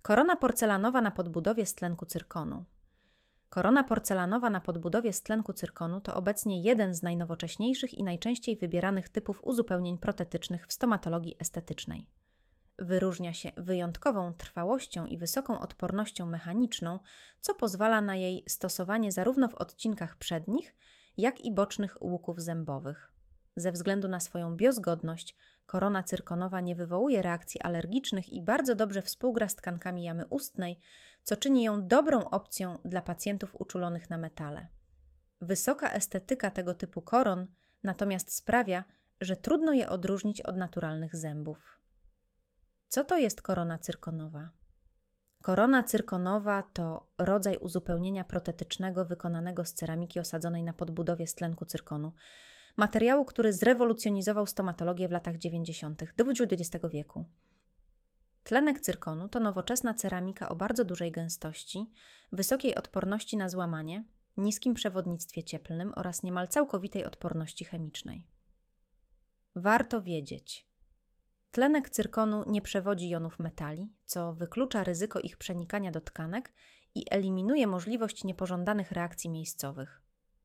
Korona porcelanowa na podbudowie z tlenku cyrkonu. Korona porcelanowa na podbudowie z tlenku cyrkonu to obecnie jeden z najnowocześniejszych i najczęściej wybieranych typów uzupełnień protetycznych w stomatologii estetycznej. Wyróżnia się wyjątkową trwałością i wysoką odpornością mechaniczną, co pozwala na jej stosowanie zarówno w odcinkach przednich, jak i bocznych łuków zębowych. Ze względu na swoją biozgodność, korona cyrkonowa nie wywołuje reakcji alergicznych i bardzo dobrze współgra z tkankami jamy ustnej, co czyni ją dobrą opcją dla pacjentów uczulonych na metale. Wysoka estetyka tego typu koron natomiast sprawia, że trudno je odróżnić od naturalnych zębów. Co to jest korona cyrkonowa? Korona cyrkonowa to rodzaj uzupełnienia protetycznego wykonanego z ceramiki osadzonej na podbudowie z tlenku cyrkonu, materiału, który zrewolucjonizował stomatologię w latach 90. do XX wieku. Tlenek cyrkonu to nowoczesna ceramika o bardzo dużej gęstości, wysokiej odporności na złamanie, niskim przewodnictwie cieplnym oraz niemal całkowitej odporności chemicznej. Warto wiedzieć: tlenek cyrkonu nie przewodzi jonów metali, co wyklucza ryzyko ich przenikania do tkanek i eliminuje możliwość niepożądanych reakcji miejscowych.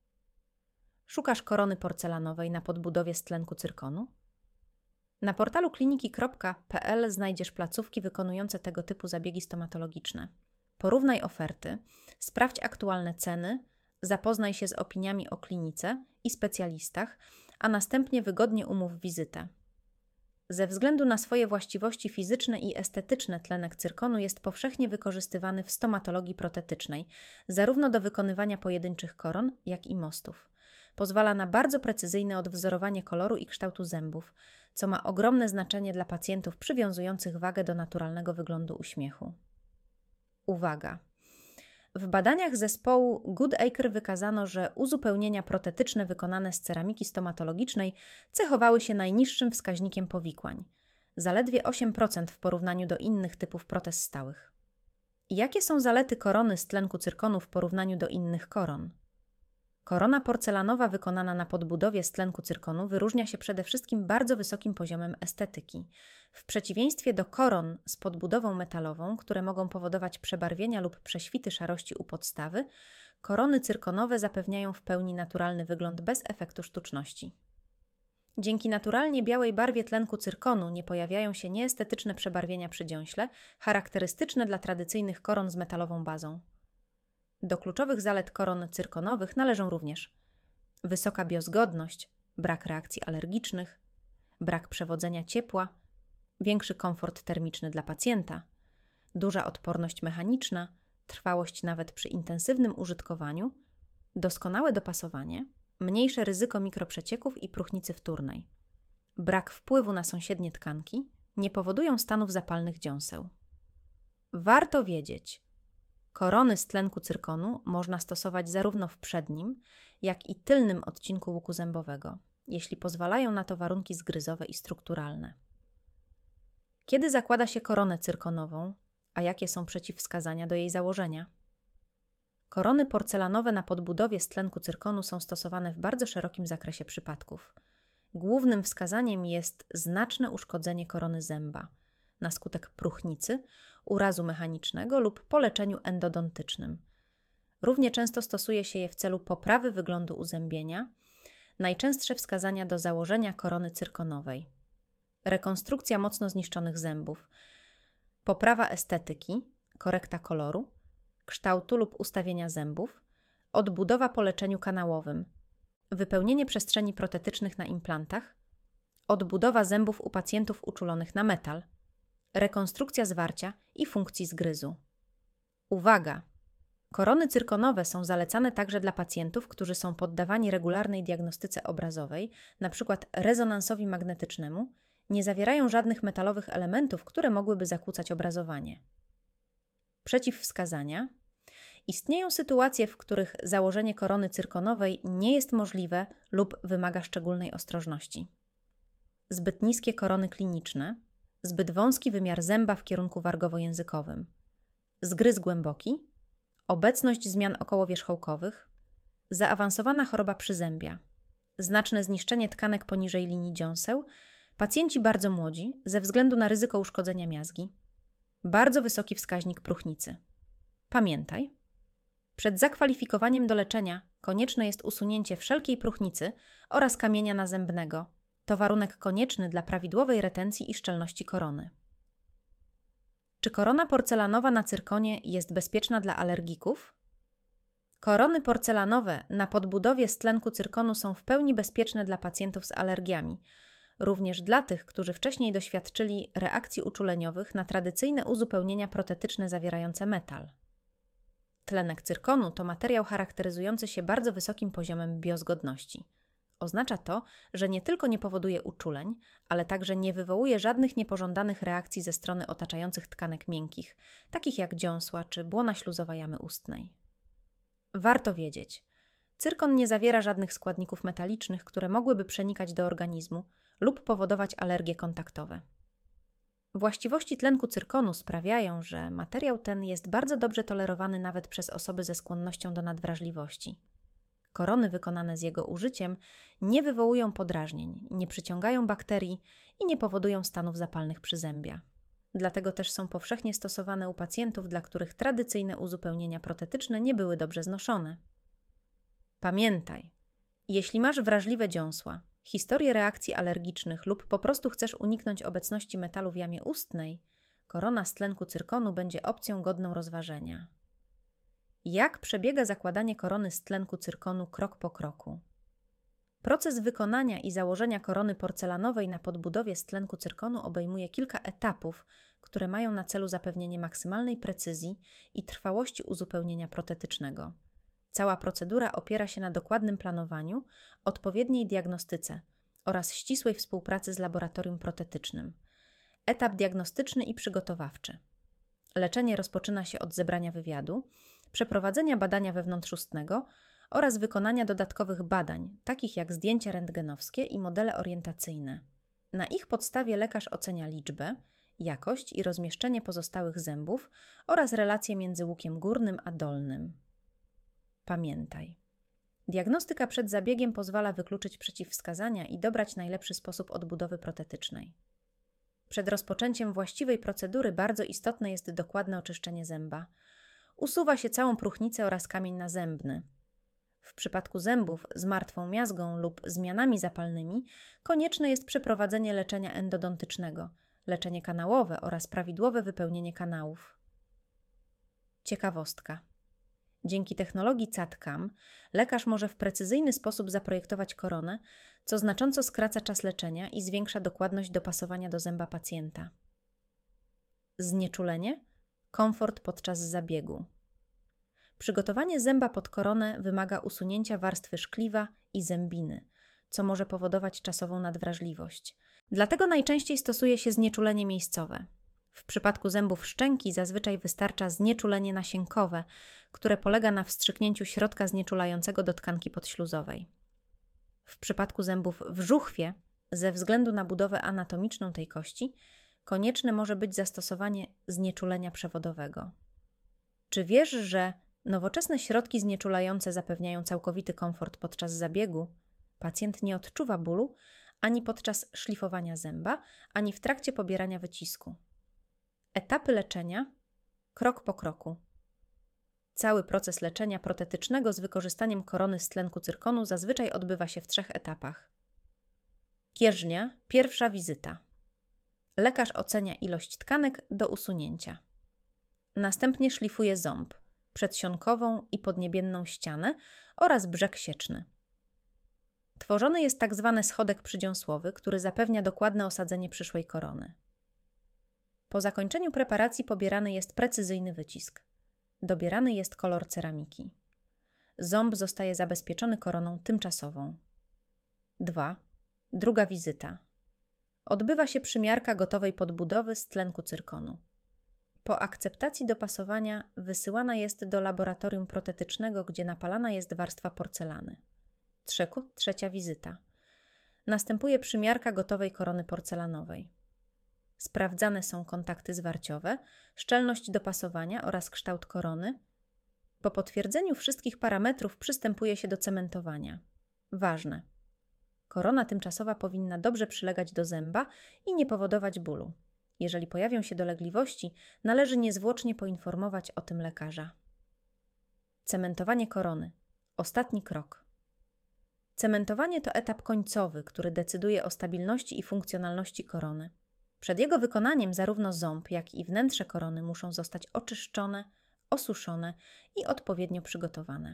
Szukasz korony porcelanowej na podbudowie z tlenku cyrkonu? Na portalu kliniki.pl znajdziesz placówki wykonujące tego typu zabiegi stomatologiczne. Porównaj oferty, sprawdź aktualne ceny, zapoznaj się z opiniami o klinice i specjalistach, a następnie wygodnie umów wizytę. Ze względu na swoje właściwości fizyczne i estetyczne tlenek cyrkonu jest powszechnie wykorzystywany w stomatologii protetycznej, zarówno do wykonywania pojedynczych koron, jak i mostów. Pozwala na bardzo precyzyjne odwzorowanie koloru i kształtu zębów, co ma ogromne znaczenie dla pacjentów przywiązujących wagę do naturalnego wyglądu uśmiechu. Uwaga! W badaniach zespołu Goodacre wykazano, że uzupełnienia protetyczne wykonane z ceramiki stomatologicznej cechowały się najniższym wskaźnikiem powikłań, zaledwie 8% w porównaniu do innych typów protez stałych. Jakie są zalety korony z tlenku cyrkonu w porównaniu do innych koron? Korona porcelanowa wykonana na podbudowie z tlenku cyrkonu wyróżnia się przede wszystkim bardzo wysokim poziomem estetyki. W przeciwieństwie do koron z podbudową metalową, które mogą powodować przebarwienia lub prześwity szarości u podstawy, korony cyrkonowe zapewniają w pełni naturalny wygląd bez efektu sztuczności. Dzięki naturalnie białej barwie tlenku cyrkonu nie pojawiają się nieestetyczne przebarwienia przy dziąśle, charakterystyczne dla tradycyjnych koron z metalową bazą. Do kluczowych zalet koron cyrkonowych należą również wysoka biozgodność, brak reakcji alergicznych, brak przewodzenia ciepła, większy komfort termiczny dla pacjenta, duża odporność mechaniczna, trwałość nawet przy intensywnym użytkowaniu, doskonałe dopasowanie, mniejsze ryzyko mikroprzecieków i próchnicy wtórnej. Brak wpływu na sąsiednie tkanki nie powodują stanów zapalnych dziąseł. Warto wiedzieć: korony z tlenku cyrkonu można stosować zarówno w przednim, jak i tylnym odcinku łuku zębowego, jeśli pozwalają na to warunki zgryzowe i strukturalne. Kiedy zakłada się koronę cyrkonową, a jakie są przeciwwskazania do jej założenia? Korony porcelanowe na podbudowie z tlenku cyrkonu są stosowane w bardzo szerokim zakresie przypadków. Głównym wskazaniem jest znaczne uszkodzenie korony zęba na skutek próchnicy, urazu mechanicznego lub po leczeniu endodontycznym. Równie często stosuje się je w celu poprawy wyglądu uzębienia. Najczęstsze wskazania do założenia korony cyrkonowej: rekonstrukcja mocno zniszczonych zębów, poprawa estetyki, korekta koloru, kształtu lub ustawienia zębów, odbudowa po leczeniu kanałowym, wypełnienie przestrzeni protetycznych na implantach, odbudowa zębów u pacjentów uczulonych na metal, rekonstrukcja zwarcia i funkcji zgryzu. Uwaga! Korony cyrkonowe są zalecane także dla pacjentów, którzy są poddawani regularnej diagnostyce obrazowej, np. rezonansowi magnetycznemu, nie zawierają żadnych metalowych elementów, które mogłyby zakłócać obrazowanie. Przeciwwskazania: istnieją sytuacje, w których założenie korony cyrkonowej nie jest możliwe lub wymaga szczególnej ostrożności. Zbyt niskie korony kliniczne, zbyt wąski wymiar zęba w kierunku wargowo-językowym, zgryz głęboki, obecność zmian okołowierzchołkowych, zaawansowana choroba przyzębia, znaczne zniszczenie tkanek poniżej linii dziąseł, pacjenci bardzo młodzi ze względu na ryzyko uszkodzenia miazgi, Bardzo wysoki wskaźnik próchnicy. Pamiętaj, przed zakwalifikowaniem do leczenia konieczne jest usunięcie wszelkiej próchnicy oraz kamienia nazębnego. To warunek konieczny dla prawidłowej retencji i szczelności korony. Czy korona porcelanowa na cyrkonie jest bezpieczna dla alergików? Korony porcelanowe na podbudowie z tlenku cyrkonu są w pełni bezpieczne dla pacjentów z alergiami, również dla tych, którzy wcześniej doświadczyli reakcji uczuleniowych na tradycyjne uzupełnienia protetyczne zawierające metal. Tlenek cyrkonu to materiał charakteryzujący się bardzo wysokim poziomem biozgodności. Oznacza to, że nie tylko nie powoduje uczuleń, ale także nie wywołuje żadnych niepożądanych reakcji ze strony otaczających tkanek miękkich, takich jak dziąsła czy błona śluzowa jamy ustnej. Warto wiedzieć, cyrkon nie zawiera żadnych składników metalicznych, które mogłyby przenikać do organizmu lub powodować alergie kontaktowe. Właściwości tlenku cyrkonu sprawiają, że materiał ten jest bardzo dobrze tolerowany nawet przez osoby ze skłonnością do nadwrażliwości. Korony wykonane z jego użyciem nie wywołują podrażnień, nie przyciągają bakterii i nie powodują stanów zapalnych przyzębia. Dlatego też są powszechnie stosowane u pacjentów, dla których tradycyjne uzupełnienia protetyczne nie były dobrze znoszone. Pamiętaj, jeśli masz wrażliwe dziąsła, historię reakcji alergicznych lub po prostu chcesz uniknąć obecności metalu w jamie ustnej, korona z tlenku cyrkonu będzie opcją godną rozważenia. Jak przebiega zakładanie korony z tlenku cyrkonu krok po kroku? Proces wykonania i założenia korony porcelanowej na podbudowie z tlenku cyrkonu obejmuje kilka etapów, które mają na celu zapewnienie maksymalnej precyzji i trwałości uzupełnienia protetycznego. Cała procedura opiera się na dokładnym planowaniu, odpowiedniej diagnostyce oraz ścisłej współpracy z laboratorium protetycznym. Etap diagnostyczny i przygotowawczy. Leczenie rozpoczyna się od zebrania wywiadu, przeprowadzenia badania wewnątrzustnego oraz wykonania dodatkowych badań, takich jak zdjęcia rentgenowskie i modele orientacyjne. Na ich podstawie lekarz ocenia liczbę, jakość i rozmieszczenie pozostałych zębów oraz relacje między łukiem górnym a dolnym. Pamiętaj, diagnostyka przed zabiegiem pozwala wykluczyć przeciwwskazania i dobrać najlepszy sposób odbudowy protetycznej. Przed rozpoczęciem właściwej procedury bardzo istotne jest dokładne oczyszczenie zęba. Usuwa się całą próchnicę oraz kamień nazębny. W przypadku zębów z martwą miazgą lub zmianami zapalnymi konieczne jest przeprowadzenie leczenia endodontycznego, leczenie kanałowe oraz prawidłowe wypełnienie kanałów. Ciekawostka. Dzięki technologii CAD/CAM lekarz może w precyzyjny sposób zaprojektować koronę, co znacząco skraca czas leczenia i zwiększa dokładność dopasowania do zęba pacjenta. Znieczulenie? Komfort podczas zabiegu. Przygotowanie zęba pod koronę wymaga usunięcia warstwy szkliwa i zębiny, co może powodować czasową nadwrażliwość. Dlatego najczęściej stosuje się znieczulenie miejscowe. W przypadku zębów szczęki zazwyczaj wystarcza znieczulenie nasienkowe, które polega na wstrzyknięciu środka znieczulającego do tkanki podśluzowej. W przypadku zębów w żuchwie, ze względu na budowę anatomiczną tej kości, konieczne może być zastosowanie znieczulenia przewodowego. Czy wiesz, że nowoczesne środki znieczulające zapewniają całkowity komfort podczas zabiegu? Pacjent nie odczuwa bólu ani podczas szlifowania zęba, ani w trakcie pobierania wycisku. Etapy leczenia krok po kroku. Cały proces leczenia protetycznego z wykorzystaniem korony z tlenku cyrkonu zazwyczaj odbywa się w 3 etapach. Kierznia, pierwsza wizyta. Lekarz ocenia ilość tkanek do usunięcia. Następnie szlifuje ząb, przedsionkową i podniebienną ścianę oraz brzeg sieczny. Tworzony jest tzw. schodek przydziąsłowy, który zapewnia dokładne osadzenie przyszłej korony. Po zakończeniu preparacji pobierany jest precyzyjny wycisk. Dobierany jest kolor ceramiki. Ząb zostaje zabezpieczony koroną tymczasową. 2. Druga wizyta. Odbywa się przymiarka gotowej podbudowy z tlenku cyrkonu. Po akceptacji dopasowania wysyłana jest do laboratorium protetycznego, gdzie napalana jest warstwa porcelany. 3. Wizyta. Następuje przymiarka gotowej korony porcelanowej. Sprawdzane są kontakty zwarciowe, szczelność dopasowania oraz kształt korony. Po potwierdzeniu wszystkich parametrów przystępuje się do cementowania. Ważne. Korona tymczasowa powinna dobrze przylegać do zęba i nie powodować bólu. Jeżeli pojawią się dolegliwości, należy niezwłocznie poinformować o tym lekarza. Cementowanie korony. Ostatni krok. Cementowanie to etap końcowy, który decyduje o stabilności i funkcjonalności korony. Przed jego wykonaniem zarówno ząb, jak i wnętrze korony muszą zostać oczyszczone, osuszone i odpowiednio przygotowane.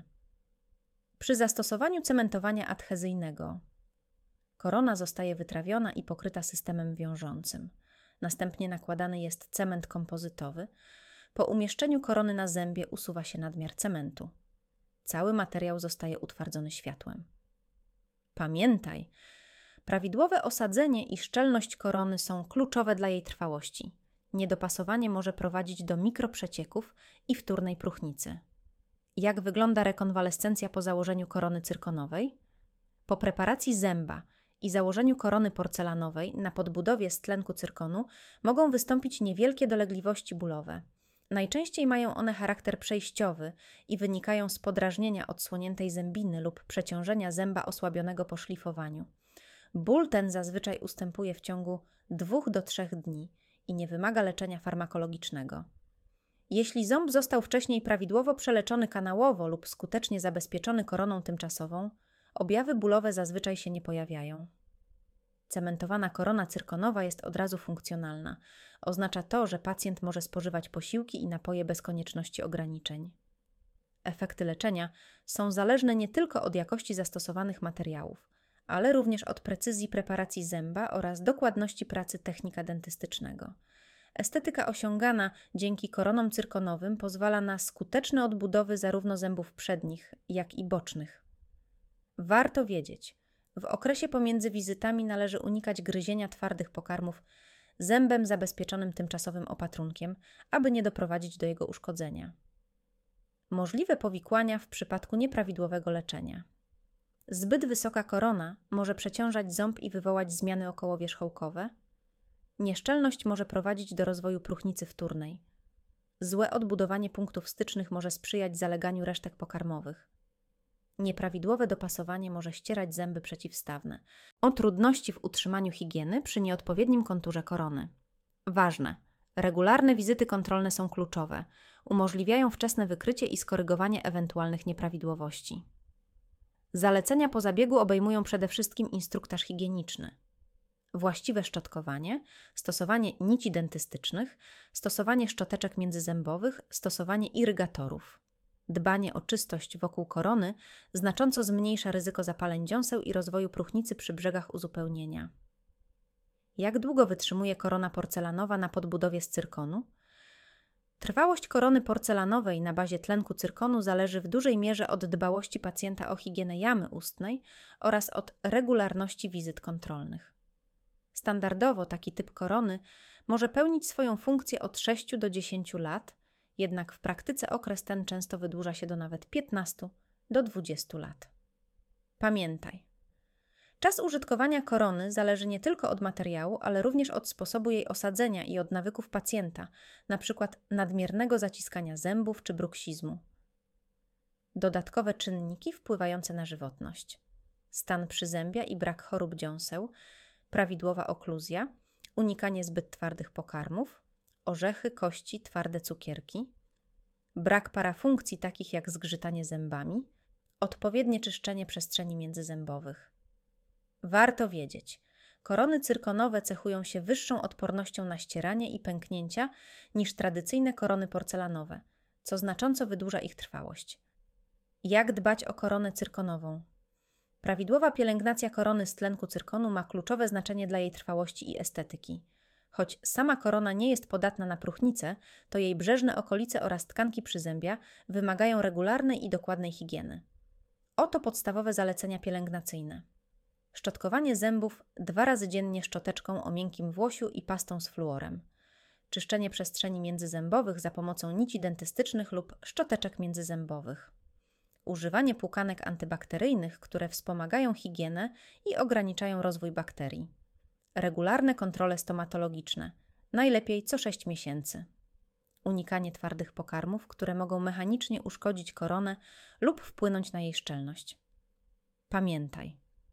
Przy zastosowaniu cementowania adhezyjnego korona zostaje wytrawiona i pokryta systemem wiążącym. Następnie nakładany jest cement kompozytowy. Po umieszczeniu korony na zębie usuwa się nadmiar cementu. Cały materiał zostaje utwardzony światłem. Pamiętaj, prawidłowe osadzenie i szczelność korony są kluczowe dla jej trwałości. Niedopasowanie może prowadzić do mikroprzecieków i wtórnej próchnicy. Jak wygląda rekonwalescencja po założeniu korony cyrkonowej? Po preparacji zęba i założeniu korony porcelanowej na podbudowie z tlenku cyrkonu mogą wystąpić niewielkie dolegliwości bólowe. Najczęściej mają one charakter przejściowy i wynikają z podrażnienia odsłoniętej zębiny lub przeciążenia zęba osłabionego po szlifowaniu. Ból ten zazwyczaj ustępuje w ciągu 2 do 3 dni i nie wymaga leczenia farmakologicznego. Jeśli ząb został wcześniej prawidłowo przeleczony kanałowo lub skutecznie zabezpieczony koroną tymczasową, objawy bólowe zazwyczaj się nie pojawiają. Cementowana korona cyrkonowa jest od razu funkcjonalna. Oznacza to, że pacjent może spożywać posiłki i napoje bez konieczności ograniczeń. Efekty leczenia są zależne nie tylko od jakości zastosowanych materiałów, ale również od precyzji preparacji zęba oraz dokładności pracy technika dentystycznego. Estetyka osiągana dzięki koronom cyrkonowym pozwala na skuteczne odbudowy zarówno zębów przednich, jak i bocznych. Warto wiedzieć, w okresie pomiędzy wizytami należy unikać gryzienia twardych pokarmów zębem zabezpieczonym tymczasowym opatrunkiem, aby nie doprowadzić do jego uszkodzenia. Możliwe powikłania w przypadku nieprawidłowego leczenia. Zbyt wysoka korona może przeciążać ząb i wywołać zmiany okołowierzchołkowe. Nieszczelność może prowadzić do rozwoju próchnicy wtórnej. Złe odbudowanie punktów stycznych może sprzyjać zaleganiu resztek pokarmowych. Nieprawidłowe dopasowanie może ścierać zęby przeciwstawne. O trudności w utrzymaniu higieny przy nieodpowiednim konturze korony. Ważne. Regularne wizyty kontrolne są kluczowe. Umożliwiają wczesne wykrycie i skorygowanie ewentualnych nieprawidłowości. Zalecenia po zabiegu obejmują przede wszystkim instruktaż higieniczny. Właściwe szczotkowanie, stosowanie nici dentystycznych, stosowanie szczoteczek międzyzębowych, stosowanie irygatorów. Dbanie o czystość wokół korony znacząco zmniejsza ryzyko zapaleń dziąseł i rozwoju próchnicy przy brzegach uzupełnienia. Jak długo wytrzymuje korona porcelanowa na podbudowie z cyrkonu? Trwałość korony porcelanowej na bazie tlenku cyrkonu zależy w dużej mierze od dbałości pacjenta o higienę jamy ustnej oraz od regularności wizyt kontrolnych. Standardowo taki typ korony może pełnić swoją funkcję od 6 do 10 lat, jednak w praktyce okres ten często wydłuża się do nawet 15 do 20 lat. Pamiętaj, czas użytkowania korony zależy nie tylko od materiału, ale również od sposobu jej osadzenia i od nawyków pacjenta, np. nadmiernego zaciskania zębów czy bruksizmu. Dodatkowe czynniki wpływające na żywotność. Stan przyzębia i brak chorób dziąseł, prawidłowa okluzja, unikanie zbyt twardych pokarmów, orzechy, kości, twarde cukierki, brak parafunkcji takich jak zgrzytanie zębami, odpowiednie czyszczenie przestrzeni międzyzębowych. Warto wiedzieć, korony cyrkonowe cechują się wyższą odpornością na ścieranie i pęknięcia niż tradycyjne korony porcelanowe, co znacząco wydłuża ich trwałość. Jak dbać o koronę cyrkonową? Prawidłowa pielęgnacja korony z tlenku cyrkonu ma kluczowe znaczenie dla jej trwałości i estetyki. Choć sama korona nie jest podatna na próchnicę, to jej brzeżne okolice oraz tkanki przyzębia wymagają regularnej i dokładnej higieny. Oto podstawowe zalecenia pielęgnacyjne. Szczotkowanie zębów 2 razy dziennie szczoteczką o miękkim włosiu i pastą z fluorem. Czyszczenie przestrzeni międzyzębowych za pomocą nici dentystycznych lub szczoteczek międzyzębowych. Używanie płukanek antybakteryjnych, które wspomagają higienę i ograniczają rozwój bakterii. Regularne kontrole stomatologiczne, najlepiej co 6 miesięcy. Unikanie twardych pokarmów, które mogą mechanicznie uszkodzić koronę lub wpłynąć na jej szczelność. Pamiętaj,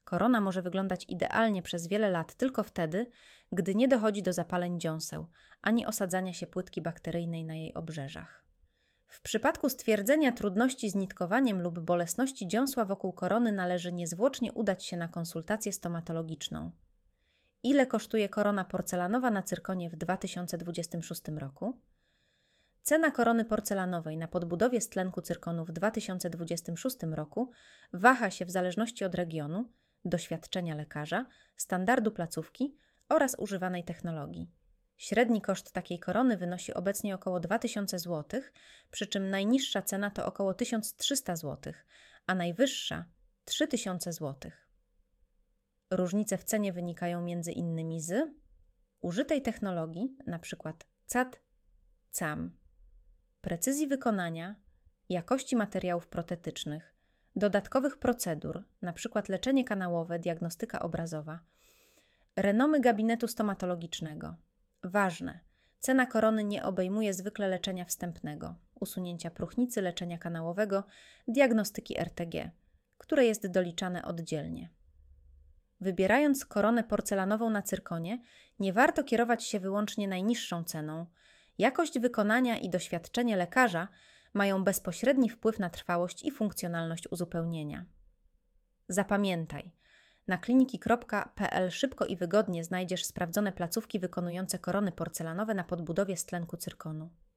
Korona może wyglądać idealnie przez wiele lat tylko wtedy, gdy nie dochodzi do zapaleń dziąseł, ani osadzania się płytki bakteryjnej na jej obrzeżach. W przypadku stwierdzenia trudności z nitkowaniem lub bolesności dziąsła wokół korony należy niezwłocznie udać się na konsultację stomatologiczną. Ile kosztuje korona porcelanowa na cyrkonie w 2026 roku? Cena korony porcelanowej na podbudowie z tlenku cyrkonu w 2026 roku waha się w zależności od regionu, doświadczenia lekarza, standardu placówki oraz używanej technologii. Średni koszt takiej korony wynosi obecnie około 2000 zł, przy czym najniższa cena to około 1300 zł, a najwyższa 3000 zł. Różnice w cenie wynikają m.in. z użytej technologii, np. CAD, CAM, precyzji wykonania, jakości materiałów protetycznych, dodatkowych procedur, np. leczenie kanałowe, diagnostyka obrazowa, renomy gabinetu stomatologicznego. Ważne, cena korony nie obejmuje zwykle leczenia wstępnego, usunięcia próchnicy, leczenia kanałowego, diagnostyki RTG, które jest doliczane oddzielnie. Wybierając koronę porcelanową na cyrkonie, nie warto kierować się wyłącznie najniższą ceną. Jakość wykonania i doświadczenie lekarza mają bezpośredni wpływ na trwałość i funkcjonalność uzupełnienia. Zapamiętaj, na kliniki.pl szybko i wygodnie znajdziesz sprawdzone placówki wykonujące korony porcelanowe na podbudowie z tlenku cyrkonu.